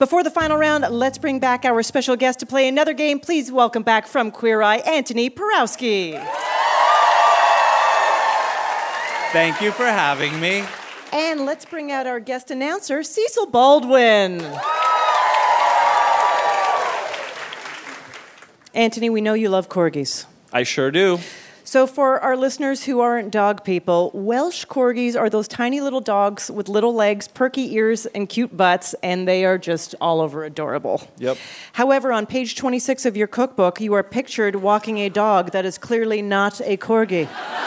Before the final round, let's bring back our special guest to play another game. Please welcome back from Queer Eye, Anthony Porowski. Thank you for having me. And let's bring out our guest announcer, Cecil Baldwin. Anthony, we know you love corgis. I sure do. So for our listeners who aren't dog people, Welsh corgis are those tiny little dogs with little legs, perky ears, and cute butts, and they are just all over adorable. Yep. However, on page 26 of your cookbook, you are pictured walking a dog that is clearly not a corgi.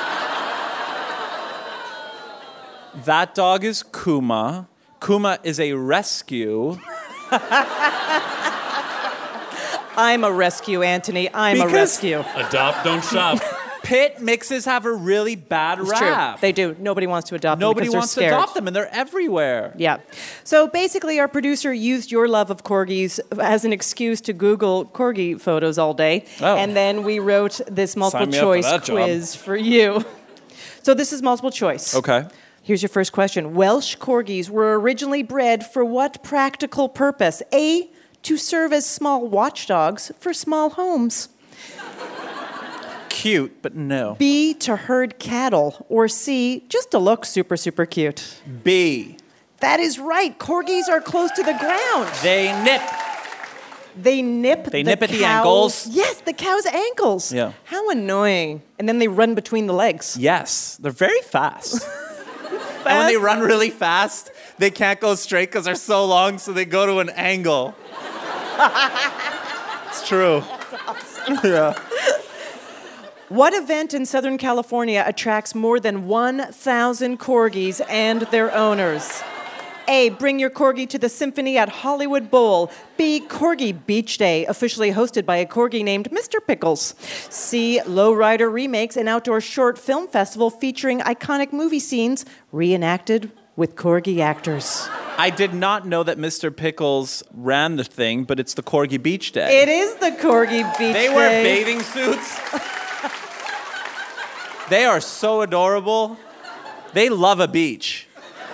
That dog is Kuma. Kuma is a rescue. I'm a rescue, Anthony. I'm a rescue. Adopt, don't shop. Pit mixes have a really bad It's rap. true. They do. Nobody wants to adopt them Nobody because they're wants scared. to adopt them, and they're everywhere. Yeah. So basically, our producer used your love of corgis as an excuse to Google corgi photos all day. Oh. And then we wrote this multiple Sign me up for choice that job. quiz for you. So this is multiple choice. Okay. Here's your first question. Welsh corgis were originally bred for what practical purpose? A, to serve as small watchdogs for small homes. Cute, but no. B, to herd cattle. Or C, just to look super, super cute. B. That is right. Corgis are close to the ground. They nip. They nip They the nip at the cow's- ankles? Yes, the cow's ankles. Yeah. How annoying. And then they run between the legs. Yes, they're very fast. And when they run really fast, they can't go straight because they're so long, so they go to an angle. It's true. That's awesome. Yeah. What event in Southern California attracts more than 1,000 corgis and their owners? A, bring your corgi to the symphony at Hollywood Bowl. B, Corgi Beach Day, officially hosted by a corgi named Mr. Pickles. C, Lowrider Remakes, an outdoor short film festival featuring iconic movie scenes reenacted with corgi actors. I did not know that Mr. Pickles ran the thing, but it's the Corgi Beach Day. It is the Corgi Beach Day. They wear bathing suits. They are so adorable. They love a beach.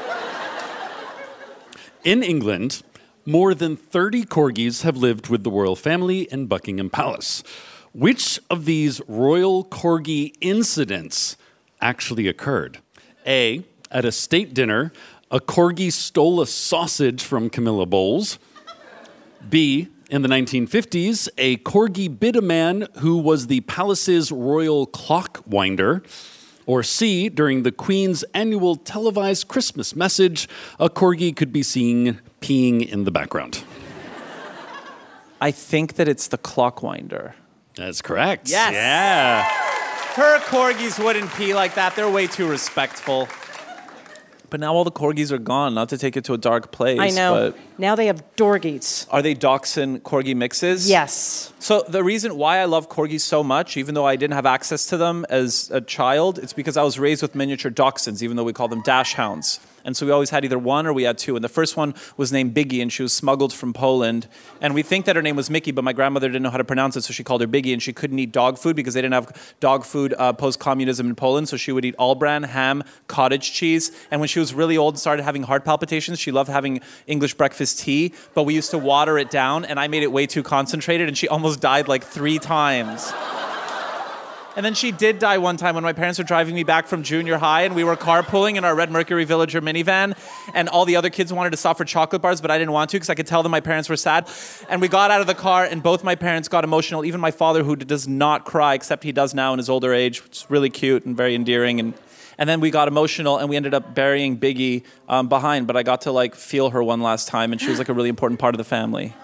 In England, more than 30 corgis have lived with the royal family in Buckingham Palace. Which of these royal corgi incidents actually occurred? A, at a state dinner, a corgi stole a sausage from Camilla Bowles. B, in the 1950s, a corgi bit a man who was the palace's royal clock winder. Or C, during the Queen's annual televised Christmas message, a corgi could be seen peeing in the background. I think that it's the clockwinder. That's correct. Yes. Yeah. Her corgis wouldn't pee like that. They're way too respectful. But now all the corgis are gone, not to take it to a dark place. I know. But Now they have Dorgies. are they dachshund corgi mixes? Yes. So the reason why I love corgis so much, even though I didn't have access to them as a child, it's because I was raised with miniature dachshunds, even though we call them dash hounds. And so we always had either one or we had two. And the first one was named Biggie, and she was smuggled from Poland. And we think that her name was Mickey, but my grandmother didn't know how to pronounce it, so she called her Biggie. And she couldn't eat dog food because they didn't have dog food post-communism in Poland. So she would eat All-Bran, ham, cottage cheese. And when she was really old and started having heart palpitations, she loved having English breakfast tea. But we used to water it down, and I made it way too concentrated, and she almost died like 3 times. And then she did die one time when my parents were driving me back from junior high, and we were carpooling in our red Mercury Villager minivan, and all the other kids wanted to stop for chocolate bars, but I didn't want to because I could tell them my parents were sad. And we got out of the car, and both my parents got emotional, even my father, who does not cry, except he does now in his older age, which is really cute and very endearing. And then we got emotional, and we ended up burying Biggie behind, but I got to feel her one last time, and she was a really important part of the family.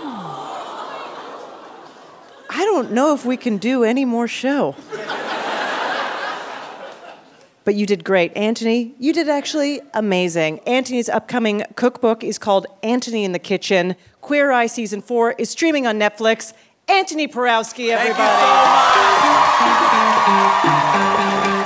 I don't know if we can do any more show. But you did great. Anthony, you did actually amazing. Anthony's upcoming cookbook is called Anthony in the Kitchen. Queer Eye Season 4 is streaming on Netflix. Anthony Porowski, everybody. Thank you so much.